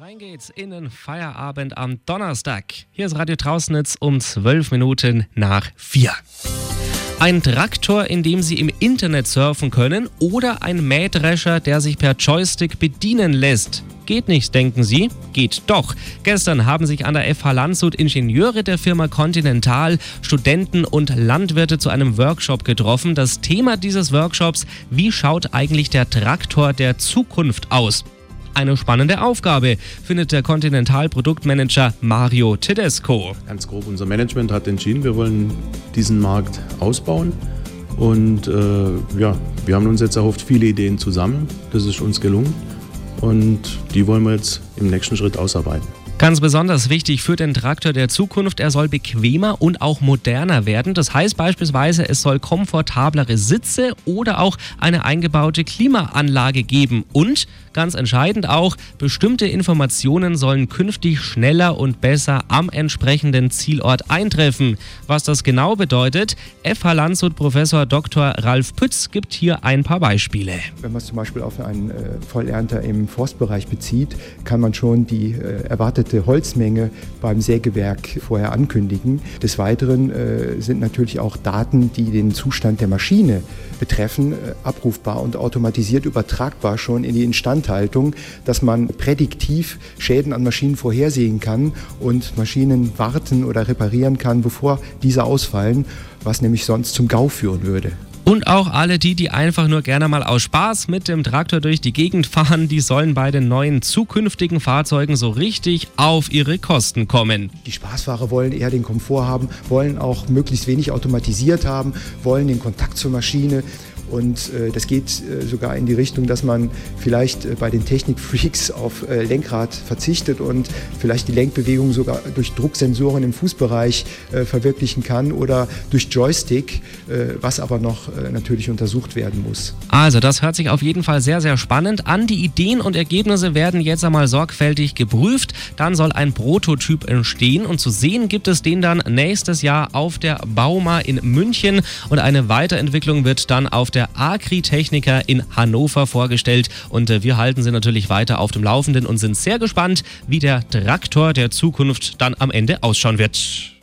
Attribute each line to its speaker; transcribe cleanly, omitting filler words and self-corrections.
Speaker 1: Rein geht's in den Feierabend am Donnerstag. Hier ist Radio Trausnitz um 12 Minuten nach 4. Ein Traktor, in dem Sie im Internet surfen können, oder ein Mähdrescher, der sich per Joystick bedienen lässt. Geht nicht, denken Sie? Geht doch. Gestern haben sich an der FH Landshut Ingenieure der Firma Continental, Studenten und Landwirte zu einem Workshop getroffen. Das Thema dieses Workshops: Wie schaut eigentlich der Traktor der Zukunft aus? Eine spannende Aufgabe, findet der Continental-Produktmanager Mario Tedesco.
Speaker 2: Ganz grob, unser Management hat entschieden, wir wollen diesen Markt ausbauen. Und wir haben uns jetzt erhofft, viele Ideen zusammen. Das ist uns gelungen. Und die wollen wir jetzt im nächsten Schritt ausarbeiten.
Speaker 1: Ganz besonders wichtig für den Traktor der Zukunft: Er soll bequemer und auch moderner werden. Das heißt beispielsweise, es soll komfortablere Sitze oder auch eine eingebaute Klimaanlage geben. Und ganz entscheidend auch, bestimmte Informationen sollen künftig schneller und besser am entsprechenden Zielort eintreffen. Was das genau bedeutet, FH Landshut Professor Dr. Ralf Pütz gibt hier ein paar Beispiele.
Speaker 3: Wenn man es zum Beispiel auf einen Vollernter im Forstbereich bezieht, kann man schon die erwartete Holzmenge beim Sägewerk vorher ankündigen. Des Weiteren sind natürlich auch Daten, die den Zustand der Maschine betreffen, abrufbar und automatisiert übertragbar schon in die Instandhaltung, dass man prädiktiv Schäden an Maschinen vorhersehen kann und Maschinen warten oder reparieren kann, bevor diese ausfallen, was nämlich sonst zum GAU führen würde.
Speaker 1: Und auch alle die einfach nur gerne mal aus Spaß mit dem Traktor durch die Gegend fahren, die sollen bei den neuen zukünftigen Fahrzeugen so richtig auf ihre Kosten kommen.
Speaker 3: Die Spaßfahrer wollen eher den Komfort haben, wollen auch möglichst wenig automatisiert haben, wollen den Kontakt zur Maschine. Und das geht sogar in die Richtung, dass man vielleicht bei den Technikfreaks auf Lenkrad verzichtet und vielleicht die Lenkbewegung sogar durch Drucksensoren im Fußbereich verwirklichen kann oder durch Joystick, was aber noch natürlich untersucht werden muss.
Speaker 1: Also das hört sich auf jeden Fall sehr, sehr spannend an. Die Ideen und Ergebnisse werden jetzt einmal sorgfältig geprüft. Dann soll ein Prototyp entstehen und zu sehen gibt es den dann nächstes Jahr auf der Bauma in München. Und eine Weiterentwicklung wird dann auf der Agritechnica in Hannover vorgestellt. Und wir halten Sie natürlich weiter auf dem Laufenden und sind sehr gespannt, wie der Traktor der Zukunft dann am Ende ausschauen wird.